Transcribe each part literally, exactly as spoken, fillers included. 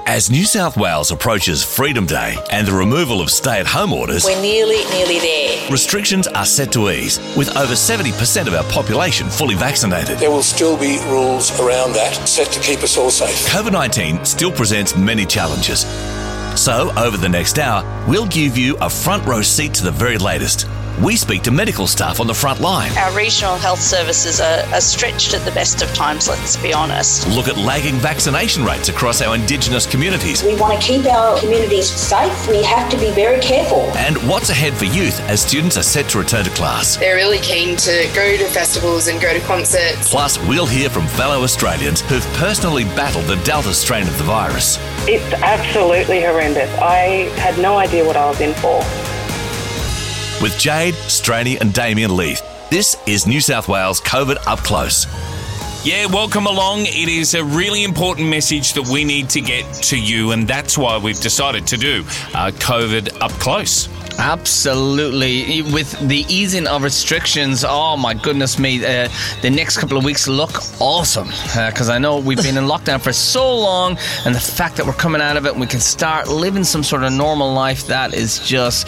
As New South Wales approaches Freedom Day and the removal of stay-at-home orders, we're nearly, nearly there. Restrictions are set to ease, with over seventy percent of our population fully vaccinated. There will still be rules around that set to keep us all safe. COVID nineteen still presents many challenges. So, over the next hour, we'll give you a front row seat to the very latest. We speak to medical staff on the front line. Our regional health services are, are stretched at the best of times, let's be honest. Look at lagging vaccination rates across our Indigenous communities. We want to keep our communities safe. We have to be very careful. And what's ahead for youth as students are set to return to class. They're really keen to go to festivals and go to concerts. Plus, we'll hear from fellow Australians who've personally battled the Delta strain of the virus. It's absolutely horrendous. I had no idea what I was in for. With Jade, Straney and Damien Leith, this is New South Wales COVID Up Close. Yeah, welcome along. It is a really important message that we need to get to you, and that's why we've decided to do uh, COVID Up Close. Absolutely. With the easing of restrictions, oh my goodness me, uh, the next couple of weeks look awesome, because uh, I know we've been in lockdown for so long, and the fact that we're coming out of it and we can start living some sort of normal life, that is just,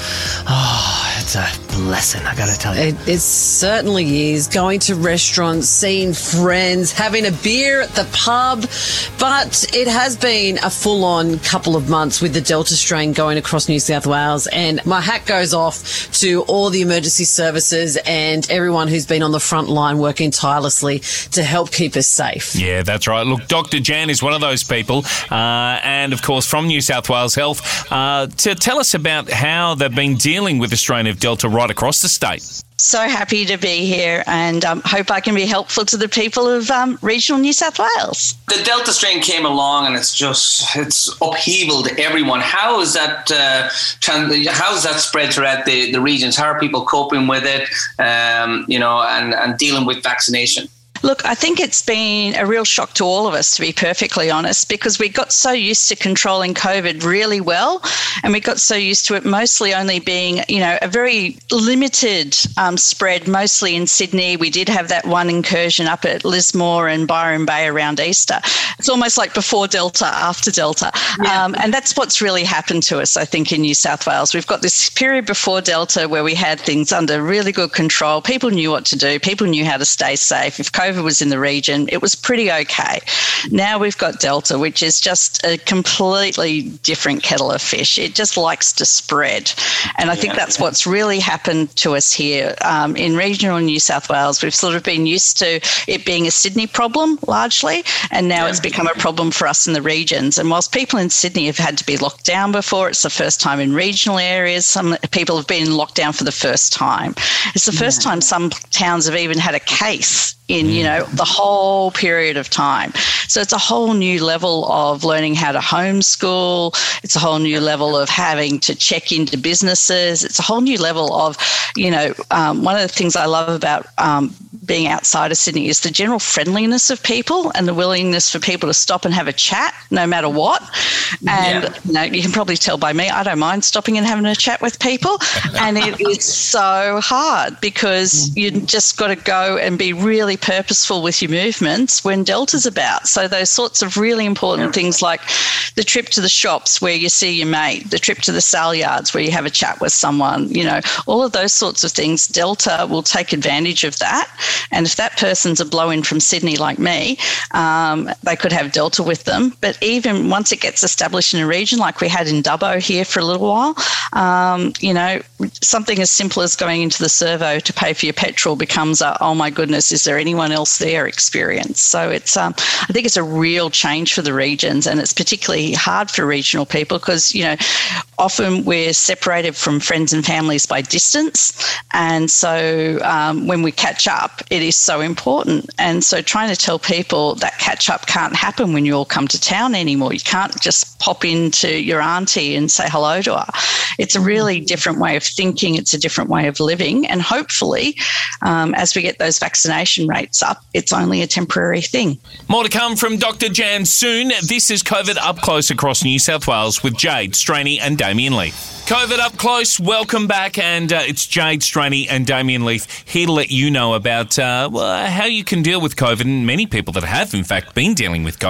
oh, it's a blessing, I gotta tell you. It, it certainly is. Going to restaurants, seeing friends, having a beer at the pub, but it has been a full-on couple of months with the Delta strain going across New South Wales, and my hat goes off to all the emergency services and everyone who's been on the front line working tirelessly to help keep us safe. Yeah, that's right. Look, Doctor Jan is one of those people, uh, and of course from New South Wales Health, uh, to tell us about how they've been dealing with the strain of Delta right across the state. So happy to be here, and um, hope I can be helpful to the people of um, regional New South Wales. The Delta strain came along, and it's just it's upheavaled everyone. How is that? Uh, trans- how is that spread throughout the, the regions? How are people coping with it? Um, you know, and, and dealing with vaccination. Look, I think it's been a real shock to all of us, to be perfectly honest, because we got so used to controlling COVID really well, and we got so used to it mostly only being, you know, a very limited um, spread, mostly in Sydney. We did have that one incursion up at Lismore and Byron Bay around Easter. It's almost like before Delta, after Delta. Yeah. Um, and that's what's really happened to us, I think, in New South Wales. We've got this period before Delta where we had things under really good control. People knew what to do. People knew how to stay safe. If COVID was in the region, it was pretty okay. Now we've got Delta, which is just a completely different kettle of fish. It just likes to spread. And I think that's what's really happened to us here. Um, in regional New South Wales, we've sort of been used to it being a Sydney problem largely, and now yeah. it's become a problem for us in the regions. And whilst people in Sydney have had to be locked down before, it's the first time in regional areas. Some people have been in lockdown for the first time. It's the first yeah. time some towns have even had a case in, you know, the whole period of time. So it's a whole new level of learning how to homeschool. It's a whole new level of having to check into businesses. It's a whole new level of, you know, um, one of the things I love about um, being outside of Sydney is the general friendliness of people and the willingness for people to stop and have a chat no matter what. And, yeah. you know, you can probably tell by me, I don't mind stopping and having a chat with people. And it is so hard because you just got to go and be really purposeful with your movements when Delta's about. So those sorts of really important things like the trip to the shops where you see your mate, the trip to the sale yards where you have a chat with someone, you know, all of those sorts of things, Delta will take advantage of that. And if that person's a blow-in from Sydney like me, um, they could have Delta with them. But even once it gets established in a region like we had in Dubbo here for a little while, um, you know, something as simple as going into the servo to pay for your petrol becomes a, oh my goodness, is there anyone else there experience? So it's, um, I think it's a real change for the regions, and it's particularly hard for regional people because, you know, often we're separated from friends and families by distance. And so um, when we catch up, it is so important. And so trying to tell people that catch up can't happen when you all come to town anymore. You can't just pop into your auntie and say hello to her. It's a really different way of thinking. It's a different way of living. And hopefully, um, as we get those vaccination rates up, it's only a temporary thing. More to come from Doctor Jan soon. This is COVID Up Close across New South Wales with Jade, Straney and Damien Leith. COVID Up Close, welcome back, and uh, it's Jade, Straney and Damien Leith here to let you know about uh, well, how you can deal with COVID, and many people that have, in fact, been dealing with COVID.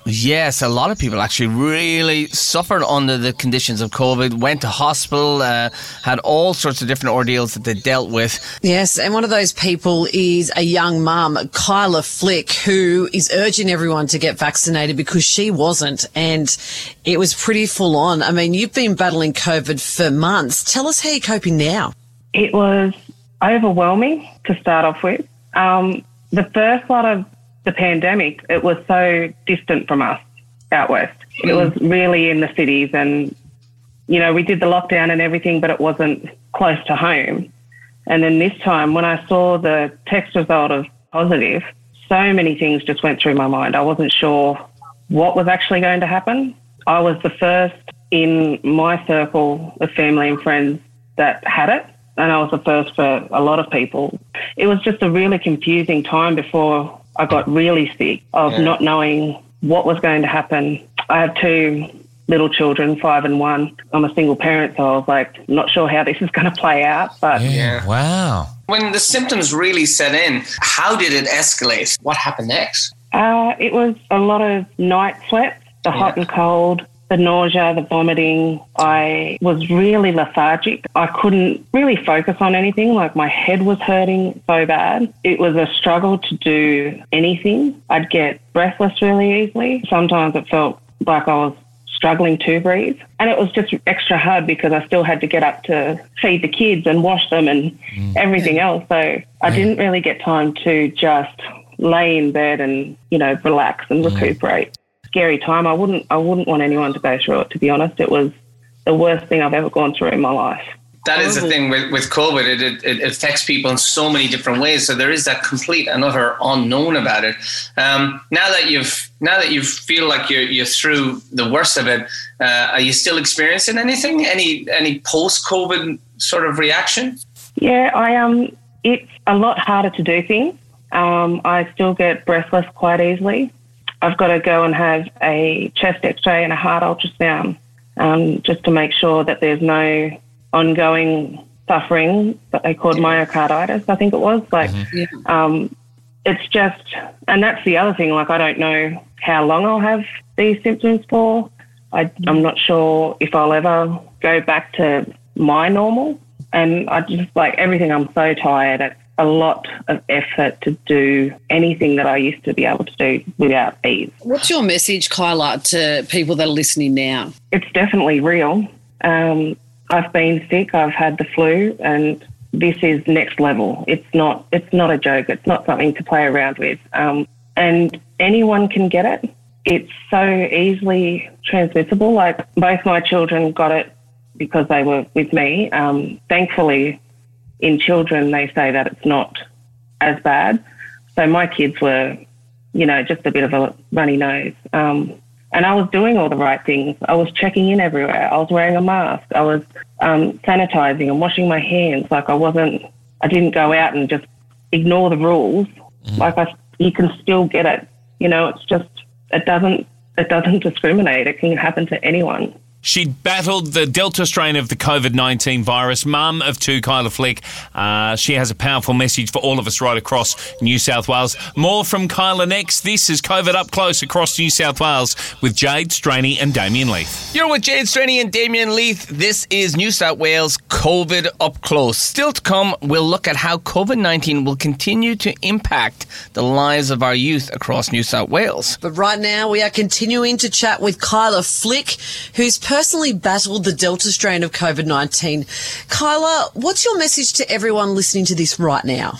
Yes, a lot of people actually really suffered under the conditions of COVID, went to hospital, uh, had all sorts of different ordeals that they dealt with. Yes, and one of those people is a young mum, Kyla Flick, who is urging everyone to get vaccinated because she wasn't, and it was pretty full on. I mean, you've been battling COVID for months. Tell us how you're coping now. It was overwhelming to start off with. Um, the first lot of the pandemic, it was so distant from us out west. Mm. It was really in the cities and, you know, we did the lockdown and everything, but it wasn't close to home. And then this time when I saw the test result of positive, so many things just went through my mind. I wasn't sure what was actually going to happen. I was the first in my circle of family and friends that had it, and I was the first for a lot of people. It was just a really confusing time before I got really sick of yeah. not knowing what was going to happen. I have two little children, five and one. I'm a single parent, so I was like, not sure how this is going to play out. But yeah. Wow. When the symptoms really set in, how did it escalate? What happened next? Uh, it was a lot of night sweats, the yeah. hot and cold, the nausea, the vomiting. I was really lethargic. I couldn't really focus on anything. Like my head was hurting so bad. It was a struggle to do anything. I'd get breathless really easily. Sometimes it felt like I was struggling to breathe. And it was just extra hard because I still had to get up to feed the kids and wash them and mm. everything else. So I mm. didn't really get time to just lay in bed and, you know, relax and mm. recuperate. Scary time. I wouldn't I wouldn't want anyone to go through it, to be honest. It was the worst thing I've ever gone through in my life. That is the thing with, with COVID. It, it, it affects people in so many different ways. So there is that complete and utter unknown about it. Um, now that you've now that you feel like you're you're through the worst of it, uh, are you still experiencing anything? Any any post-COVID sort of reaction? Yeah, I um it's a lot harder to do things. Um, I still get breathless quite easily. I've got to go and have a chest x-ray and a heart ultrasound um, just to make sure that there's no ongoing suffering that they called myocarditis, I think it was. Like, mm-hmm. um, it's just, and that's the other thing, like I don't know how long I'll have these symptoms for. I, I'm not sure if I'll ever go back to my normal. And I just, like everything, I'm so tired. It's a lot of effort to do anything that I used to be able to do without ease. What's your message, Kyla, to people that are listening now? It's definitely real. Um, I've been sick. I've had the flu, and this is next level. It's not. It's not a joke. It's not something to play around with. Um, and anyone can get it. It's so easily transmissible. Like both my children got it because they were with me. Um, thankfully, in children, they say that it's not as bad. So my kids were, you know, just a bit of a runny nose. Um, and I was doing all the right things. I was checking in everywhere. I was wearing a mask. I was um, sanitizing and washing my hands. Like I wasn't, I didn't go out and just ignore the rules. Mm. Like I, you can still get it. You know, it's just, it doesn't, it doesn't discriminate. It can happen to anyone. She battled the Delta strain of the COVID nineteen virus. Mum of two, Kyla Flick. Uh, she has a powerful message for all of us right across New South Wales. More from Kyla next. This is COVID Up Close across New South Wales with Jade Straney and Damien Leith. You're with Jade Straney and Damien Leith. This is New South Wales COVID Up Close. Still to come, we'll look at how COVID nineteen will continue to impact the lives of our youth across New South Wales. But right now, we are continuing to chat with Kyla Flick, who's personally battled the Delta strain of COVID nineteen. Kyla, what's your message to everyone listening to this right now?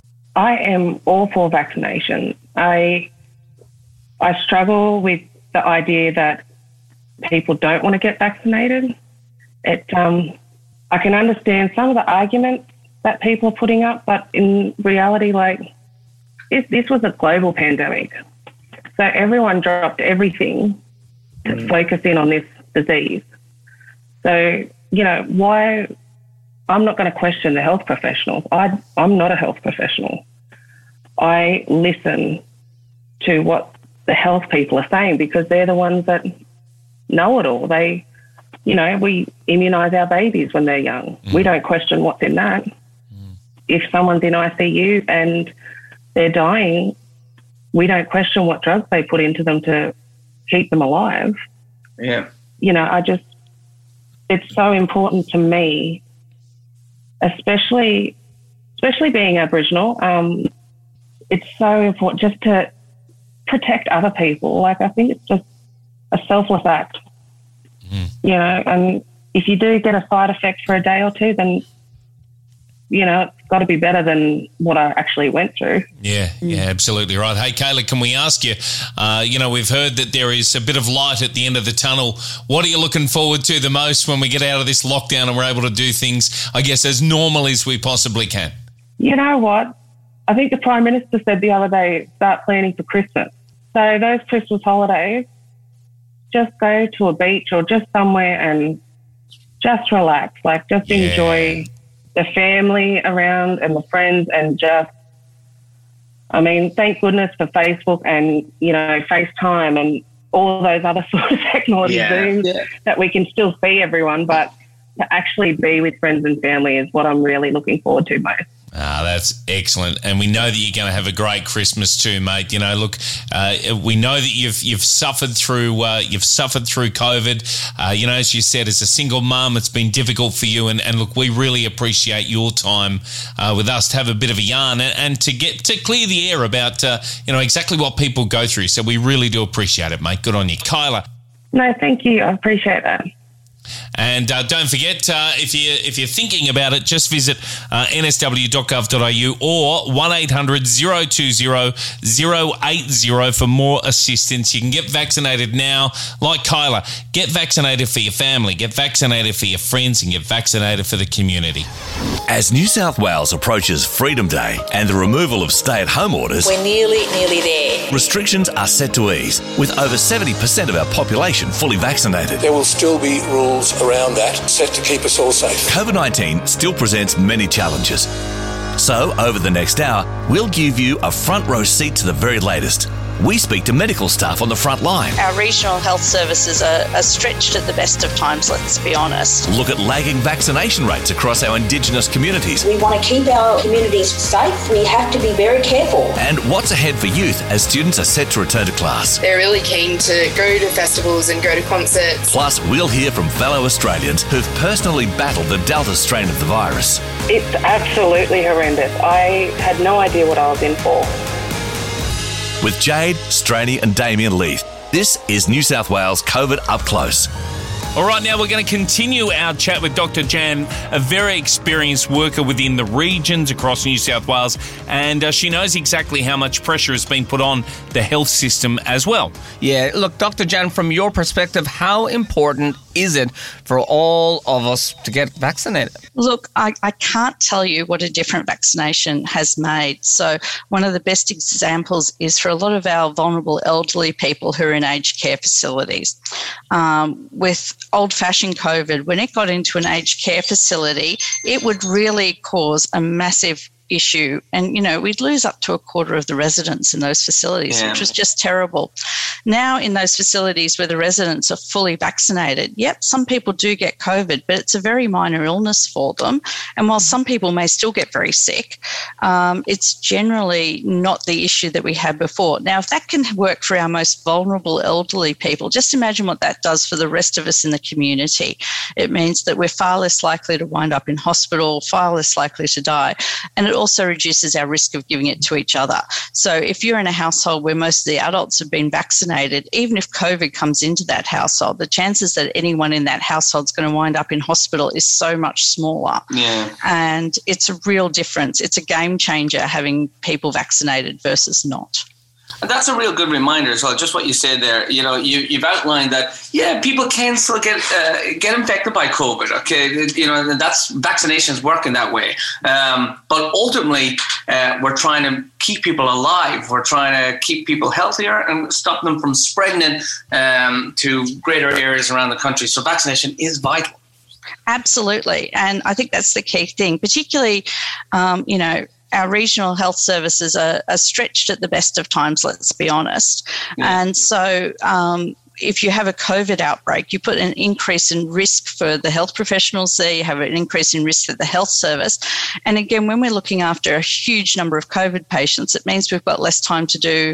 I am all for vaccination. I I struggle with the idea that people don't want to get vaccinated. It um, I can understand some of the arguments that people are putting up, but in reality, like this, this was a global pandemic, so everyone dropped everything to mm. focus in on this disease. So, you know, why I'm not going to question the health professionals. I, I'm not a health professional. I listen to what the health people are saying because they're the ones that know it all. They, you know, we immunise our babies when they're young. Mm. We don't question what's in that. Mm. If someone's in I C U and they're dying, we don't question what drugs they put into them to keep them alive. Yeah. You know, I just, it's so important to me, especially, especially being Aboriginal. Um, it's so important just to protect other people. Like, I think it's just a selfless act, mm. you know, and if you do get a side effect for a day or two, then, you know, it's got to be better than what I actually went through. Yeah, yeah, absolutely right. Hey, Kayla, can we ask you, uh, you know, we've heard that there is a bit of light at the end of the tunnel. What are you looking forward to the most when we get out of this lockdown and we're able to do things, I guess, as normal as we possibly can? You know what? I think the Prime Minister said the other day, start planning for Christmas. So those Christmas holidays, just go to a beach or just somewhere and just relax, like just yeah. enjoy the family around and the friends and just, I mean, thank goodness for Facebook and, you know, FaceTime and all those other sort of technology yeah. Zooms yeah. that we can still see everyone, but to actually be with friends and family is what I'm really looking forward to most. Ah, that's excellent, and we know that you're going to have a great Christmas too, mate. You know, look, uh, we know that you've you've suffered through uh, you've suffered through COVID. Uh, you know, as you said, as a single mum, it's been difficult for you, and, and look, we really appreciate your time uh, with us to have a bit of a yarn and, and to get to clear the air about uh, you know exactly what people go through. So we really do appreciate it, mate. Good on you, Kyla. No, thank you. I appreciate that. And uh, don't forget, uh, if, you, if you're thinking about it, just visit uh, n s w dot gov dot a u or one eight hundred, zero two zero, zero eight zero for more assistance. You can get vaccinated now. Like Kyla, get vaccinated for your family, get vaccinated for your friends, and get vaccinated for the community. As New South Wales approaches Freedom Day and the removal of stay-at-home orders, We're nearly, nearly there. restrictions are set to ease, with over seventy percent of our population fully vaccinated. There will still be rules around that set to keep us all safe. COVID nineteen still presents many challenges. So, over the next hour, we'll give you a front row seat to the very latest. We speak to medical staff on the front line. Our regional health services are, are stretched at the best of times, let's be honest. Look at lagging vaccination rates across our Indigenous communities. We want to keep our communities safe. We have to be very careful. And what's ahead for youth as students are set to return to class. They're really keen to go to festivals and go to concerts. Plus, we'll hear from fellow Australians who've personally battled the Delta strain of the virus. It's absolutely horrendous. I had no idea what I was in for. With Jade, Straney and Damien Leith, this is New South Wales COVID Up Close. All right, now we're going to continue our chat with Doctor Jan, a very experienced worker within the regions across New South Wales, and uh, she knows exactly how much pressure has been put on the health system as well. Yeah, look, Doctor Jan, from your perspective, how important is it for all of us to get vaccinated? Look, I, I can't tell you what a different vaccination has made. So one of the best examples is for a lot of our vulnerable elderly people who are in aged care facilities. Um, with old-fashioned COVID, when it got into an aged care facility, it would really cause a massive issue. And, you know, we'd lose up to a quarter of the residents in those facilities, yeah. which was just terrible. Now in those facilities where the residents are fully vaccinated, yep, some people do get COVID, but it's a very minor illness for them. And while some people may still get very sick, um, it's generally not the issue that we had before. Now, if that can work for our most vulnerable elderly people, just imagine what that does for the rest of us in the community. It means that we're far less likely to wind up in hospital, far less likely to die. And it also reduces our risk of giving it to each other. So if you're in a household where most of the adults have been vaccinated, even if COVID comes into that household, the chances that anyone in that household is going to wind up in hospital is so much smaller. Yeah. And it's a real difference. It's a game changer having people vaccinated versus not. And that's a real good reminder as well, just what you said there. You know, you, you've outlined that, yeah, people can still get uh, get infected by COVID, okay? You know, and that's vaccinations work in that way. Um, but ultimately, uh, we're trying to keep people alive. We're trying to keep people healthier and stop them from spreading it um, to greater areas around the country. So vaccination is vital. Absolutely. And I think that's the key thing, particularly, um, you know, our regional health services are, are stretched at the best of times, let's be honest. Yeah. And so um, if you have a COVID outbreak, you put an increase in risk for the health professionals there, you have an increase in risk for the health service. And again, when we're looking after a huge number of COVID patients, it means we've got less time to do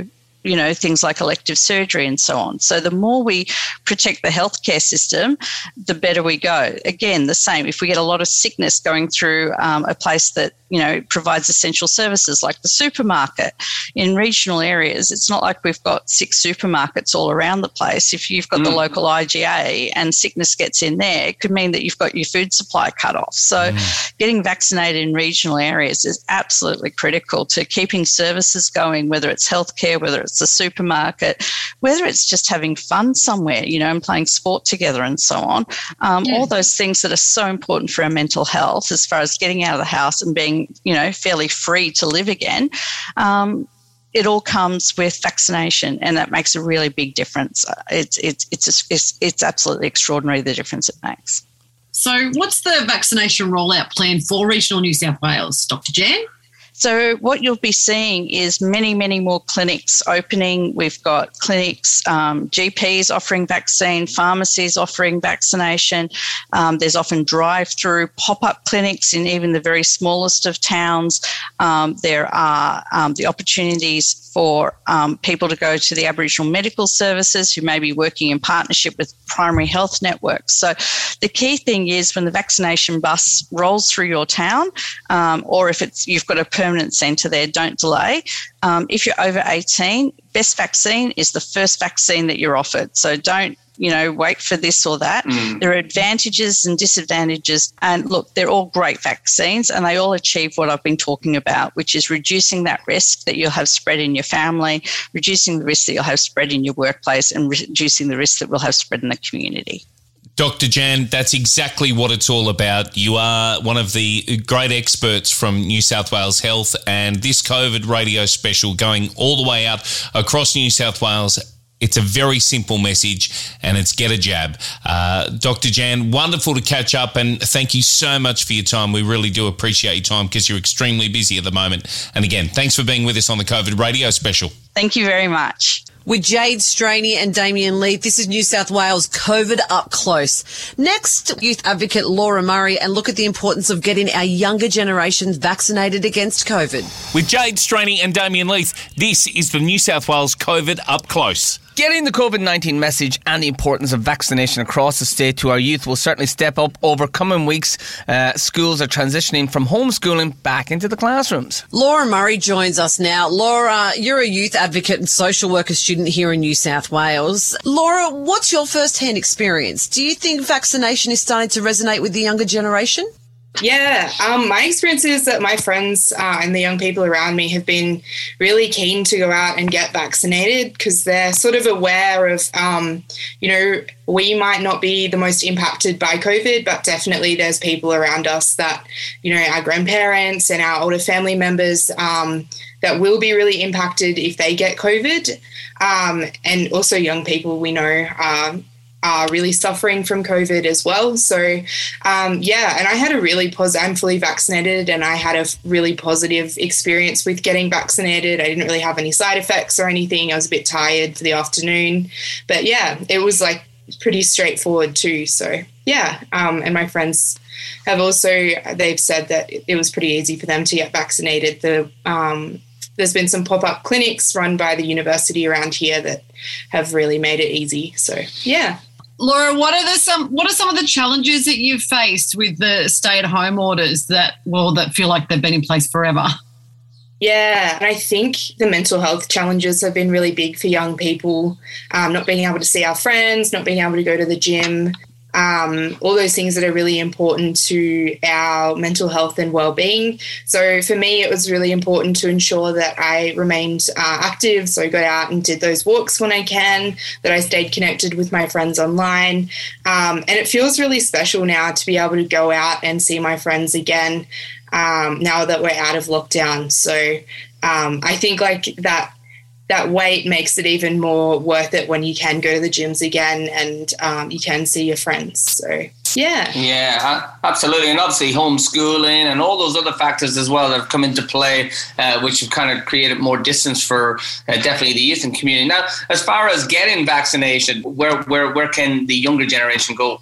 you know, things like elective surgery and so on. So the more we protect the healthcare system, the better we go. Again, the same. If we get a lot of sickness going through um, a place that, you know, provides essential services like the supermarket in regional areas, it's not like we've got six supermarkets all around the place. If you've got mm. the local I G A and sickness gets in there, it could mean that you've got your food supply cut off. So mm. getting vaccinated in regional areas is absolutely critical to keeping services going, whether it's healthcare, whether it's the supermarket, whether it's just having fun somewhere, you know, and playing sport together and so on. Um, yeah. All those things that are so important for our mental health as far as getting out of the house and being, you know, fairly free to live again. Um, it all comes with vaccination, and that makes a really big difference. It's it's it's it's, it's absolutely extraordinary the difference it makes. So what's the vaccination rollout plan for regional New South Wales, Doctor Jan? So what you'll be seeing is many, many more clinics opening. We've got clinics, um, G Ps offering vaccine, pharmacies offering vaccination. Um, there's often drive-through pop-up clinics in even the very smallest of towns. Um, there are um, the opportunities for um, people to go to the Aboriginal medical services who may be working in partnership with primary health networks. So the key thing is when the vaccination bus rolls through your town, um, or if it's you've got a permanent centre there, don't delay. Um, if you're over eighteen, best vaccine is the first vaccine that you're offered. So don't, you know, wait for this or that. Mm. There are advantages and disadvantages. And look, they're all great vaccines and they all achieve what I've been talking about, which is reducing that risk that you'll have spread in your family, reducing the risk that you'll have spread in your workplace, and reducing the risk that we'll have spread in the community. Doctor Jan, that's exactly what it's all about. You are one of the great experts from New South Wales Health, and this COVID radio special going all the way out across New South Wales. It's a very simple message, and it's get a jab. Uh, Doctor Jan, wonderful to catch up, and thank you so much for your time. We really do appreciate your time because you're extremely busy at the moment. And again, thanks for being with us on the COVID radio special. Thank you very much. With Jade Straney and Damien Leith, this is New South Wales COVID Up Close. Next, youth advocate Laura Murray, and look at the importance of getting our younger generations vaccinated against COVID. With Jade Straney and Damien Leith, this is the New South Wales COVID Up Close. Getting the COVID nineteen message and the importance of vaccination across the state to our youth will certainly step up over coming weeks. Uh, schools are transitioning from homeschooling back into the classrooms. Laura Murray joins us now. Laura, you're a youth advocate and social worker student here in New South Wales. Laura, what's your first-hand experience? Do you think vaccination is starting to resonate with the younger generation? Yeah, um, my experience is that my friends uh, and the young people around me have been really keen to go out and get vaccinated because they're sort of aware of, um, you know, we might not be the most impacted by COVID, but definitely there's people around us that, you know, our grandparents and our older family members um, that will be really impacted if they get COVID. Um, and also young people we know um are really suffering from COVID as well. So, um, yeah, and I had a really positive, I'm fully vaccinated and I had a really positive experience with getting vaccinated. I didn't really have any side effects or anything. I was a bit tired for the afternoon. But, yeah, it was, like, pretty straightforward too. So, yeah, um, and my friends have also, they've said that it was pretty easy for them to get vaccinated. The um, There's been some pop-up clinics run by the university around here that have really made it easy. So, yeah. Laura, what are the some what are some of the challenges that you've faced with the stay-at-home orders that well that feel like they've been in place forever? Yeah, and I think the mental health challenges have been really big for young people, um, not being able to see our friends, not being able to go to the gym, um, all those things that are really important to our mental health and well-being. So for me, it was really important to ensure that I remained uh, active, so I got out and did those walks when I can, that I stayed connected with my friends online. Um, and it feels really special now to be able to go out and see my friends again um, now that we're out of lockdown. So um, I think like that that wait makes it even more worth it when you can go to the gyms again and um, you can see your friends. So, yeah. Yeah, absolutely. And obviously homeschooling and all those other factors as well that have come into play, uh, which have kind of created more distance for uh, definitely the youth and community. Now, as far as getting vaccination, where, where, where can the younger generation go?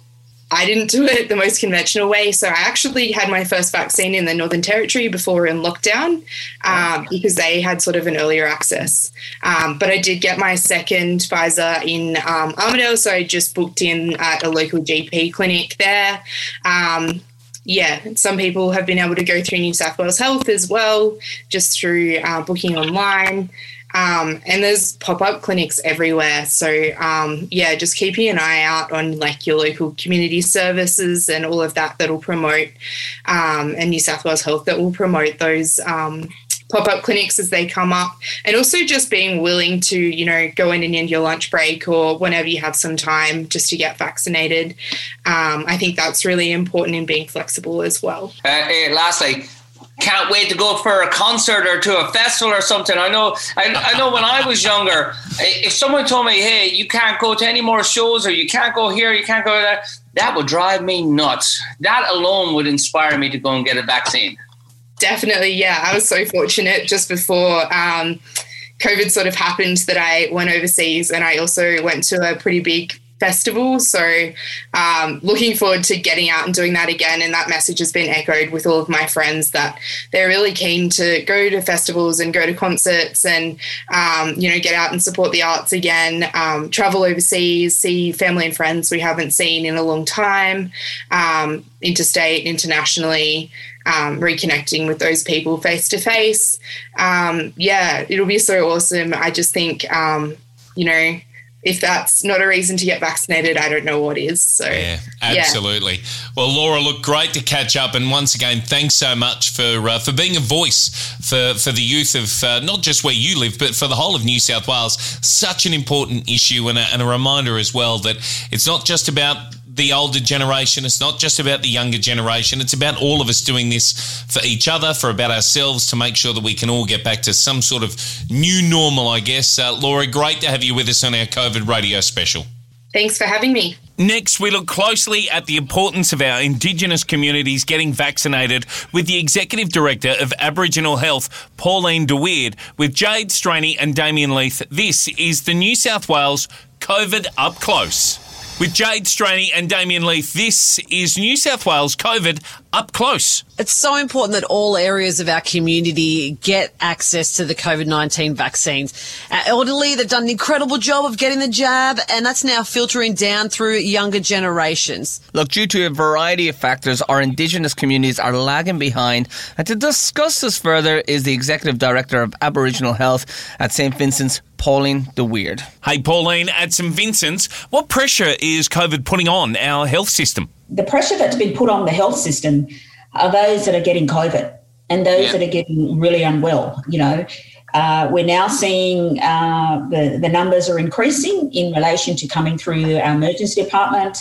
I didn't do it the most conventional way. So I actually had my first vaccine in the Northern Territory before we were in lockdown um, because they had sort of an earlier access. Um, but I did get my second Pfizer in um, Armidale, so I just booked in at a local G P clinic there. Um, yeah, some people have been able to go through New South Wales Health as well, just through uh, booking online. Um, and there's pop-up clinics everywhere. So, um, yeah, just keeping an eye out on, like, your local community services and all of that that will promote, um, and New South Wales Health that will promote those um, pop-up clinics as they come up. And also just being willing to, you know, go in and end your lunch break or whenever you have some time just to get vaccinated. Um, I think that's really important in being flexible as well. Uh, uh, lastly, can't wait to go for a concert or to a festival or something. I know I, I know when I was younger, if someone told me, hey, you can't go to any more shows or you can't go here, you can't go there, that would drive me nuts. That alone would inspire me to go and get a vaccine. Definitely, yeah. I was so fortunate just before um, COVID sort of happened that I went overseas, and I also went to a pretty big festival. So um, looking forward to getting out and doing that again. And that message has been echoed with all of my friends that they're really keen to go to festivals and go to concerts and, um, you know, get out and support the arts again, um, travel overseas, see family and friends we haven't seen in a long time, um, interstate, internationally, um, reconnecting with those people face to face. Um, yeah, it'll be so awesome. I just think, um, you know, if that's not a reason to get vaccinated, I don't know what is. So yeah, absolutely. Yeah. Well, Laura, look, great to catch up, and once again, thanks so much for uh, for being a voice for for the youth of uh, not just where you live, but for the whole of New South Wales. Such an important issue, and a, and a reminder as well that it's not just about the older generation. It's not just about the younger generation. It's about all of us doing this for each other, for about ourselves, to make sure that we can all get back to some sort of new normal, I guess. Uh, Laura, great to have you with us on our COVID radio special. Thanks for having me. Next, we look closely at the importance of our Indigenous communities getting vaccinated with the Executive Director of Aboriginal Health, Pauline de Weerd, with Jade Straney and Damien Leith. This is the New South Wales COVID Up Close. With Jade Straney and Damien Leith, this is New South Wales COVID Up Close. It's so important that all areas of our community get access to the COVID nineteen vaccines. Our elderly, they've done an incredible job of getting the jab, and that's now filtering down through younger generations. Look, due to a variety of factors, our Indigenous communities are lagging behind. And to discuss this further is the Executive Director of Aboriginal Health at Saint Vincent's, Pauline de Weerd. Hey, Pauline, at Saint Vincent's, what pressure is COVID putting on our health system? The pressure that's been put on the health system are those that are getting COVID and those yeah. that are getting really unwell. You know, uh, we're now seeing uh, the, the numbers are increasing in relation to coming through our emergency department.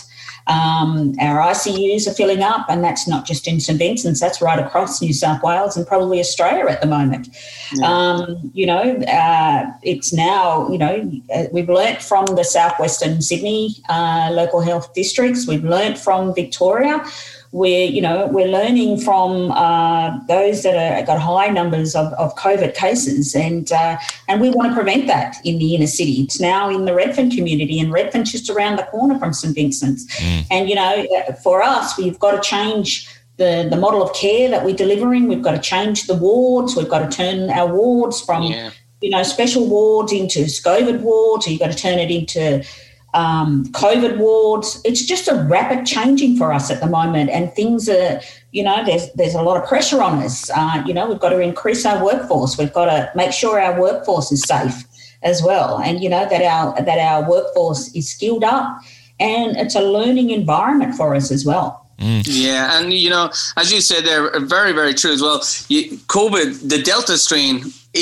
Um, our I C Us are filling up, and that's not just in Saint Vincent's, that's right across New South Wales and probably Australia at the moment. Yeah. Um, you know, uh, it's now, you know, uh, we've learnt from the southwestern Sydney uh, local health districts, we've learnt from Victoria. We're, you know, we're learning from uh, those that are got high numbers of, of COVID cases, and uh, and we want to prevent that in the inner city. It's now in the Redfern community, and Redfern's just around the corner from Saint Vincent's. Mm. And, you know, for us, we've got to change the, the model of care that we're delivering. We've got to change the wards. We've got to turn our wards from, yeah. you know, special wards into SCOVID wards. You've got to turn it into Um, COVID wards. It's just a rapid changing for us at the moment, and things are, you know, there's there's a lot of pressure on us. Uh, you know, we've got to increase our workforce. We've got to make sure our workforce is safe as well, and you know that our that our workforce is skilled up, and it's a learning environment for us as well. Mm. Yeah, and you know, as you said, they're very, very true as well. You, COVID, the Delta strain,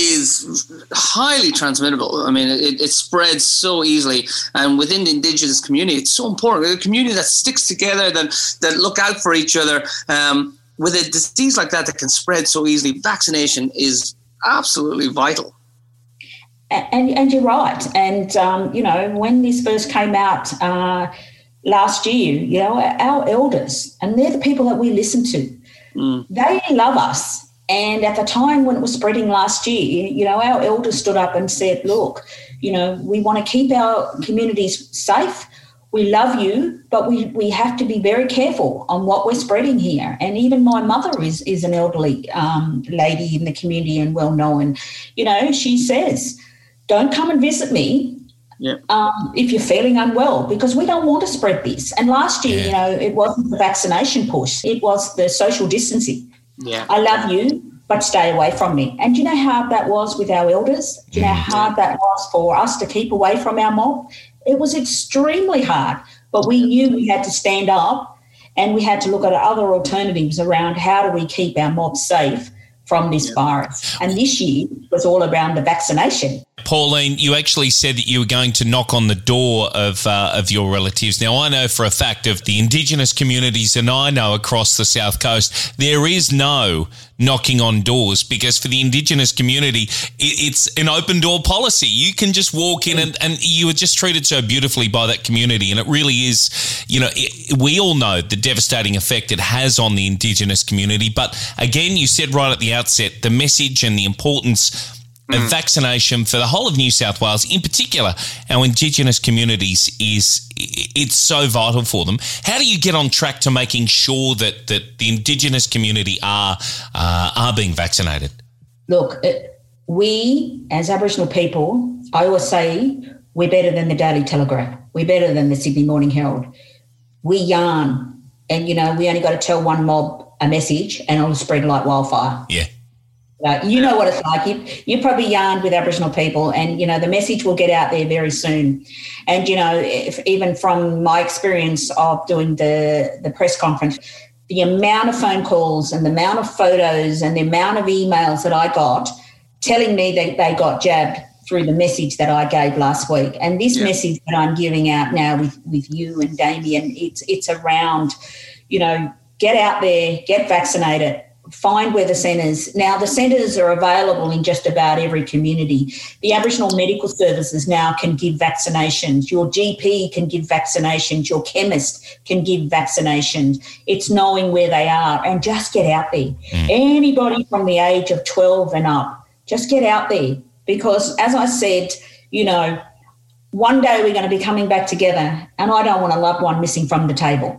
is highly transmittable. I mean, it, it spreads so easily, and within the Indigenous community, it's so important. A community that sticks together, that that look out for each other. Um, with a disease like that that can spread so easily, vaccination is absolutely vital. And and you're right. And um, you know, when this first came out uh, last year, you know, our elders, and they're the people that we listen to. Mm. They love us. And at the time when it was spreading last year, you know, our elders stood up and said, look, you know, we want to keep our communities safe. we love you, but we, we have to be very careful on what we're spreading here. And even my mother is, is an elderly um, lady in the community and well known. You know, she says, don't come and visit me yep. um, if you're feeling unwell, because we don't want to spread this. And last year, yeah. you know, it wasn't the vaccination push. It was the social distancing. Yeah. I love you, but stay away from me. And do you know how hard that was with our elders? Do you know how hard that was for us to keep away from our mob? It was extremely hard, but we knew we had to stand up and we had to look at other alternatives around how do we keep our mob safe from this yeah. virus. And this year was all around the vaccination. Pauline, you actually said that you were going to knock on the door of uh, of your relatives. Now, I know for a fact of the Indigenous communities, and I know across the South Coast, there is no knocking on doors, because for the Indigenous community, it's an open door policy. You can just walk in and, and you are just treated so beautifully by that community. And it really is, you know, it, we all know the devastating effect it has on the Indigenous community. But again, you said right at the outset, the message and the importance of mm. vaccination for the whole of New South Wales, in particular our Indigenous communities, is it's so vital for them. How do you get on track to making sure that, that the Indigenous community are uh, are being vaccinated? Look, it, we as Aboriginal people, I always say we're better than the Daily Telegraph. We're better than the Sydney Morning Herald. We yarn, and, you know, we only got to tell one mob a message and it'll spread like wildfire. Yeah. Uh, you know what it's like. You, you probably yarned with Aboriginal people, and, you know, the message will get out there very soon. And, you know, if, even from my experience of doing the, the press conference, the amount of phone calls and the amount of photos and the amount of emails that I got telling me that they got jabbed through the message that I gave last week. And this yeah. message that I'm giving out now with, with you and Damien, it's it's around, you know, get out there, get vaccinated, find where the centres. Now, the centres are available in just about every community. The Aboriginal Medical Services now can give vaccinations. Your G P can give vaccinations. Your chemist can give vaccinations. It's knowing where they are, and just get out there. Mm. Anybody from the age of twelve and up, just get out there, because, as I said, you know, one day we're going to be coming back together, and I don't want a loved one missing from the table.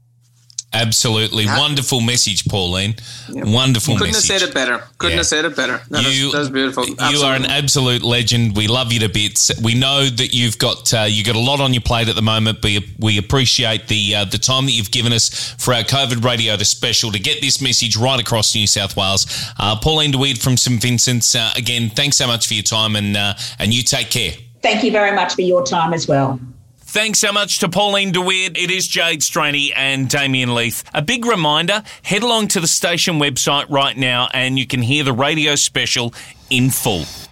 Absolutely. Yeah. Wonderful message, Pauline. Yep. Wonderful Couldn't message. Couldn't have said it better. Couldn't yeah. have said it better. That, you, was, that was beautiful. Absolutely. You are an absolute legend. We love you to bits. We know that you've got uh, you got a lot on your plate at the moment, but we appreciate the uh, the time that you've given us for our COVID Radio the special to get this message right across New South Wales. Uh, Pauline de Weerdt from St Vincent's, uh, again, thanks so much for your time, and uh, and you take care. Thank you very much for your time as well. Thanks so much to Pauline de Weerdt. It is Jade Straney and Damien Leith. A big reminder, head along to the station website right now and you can hear the radio special in full.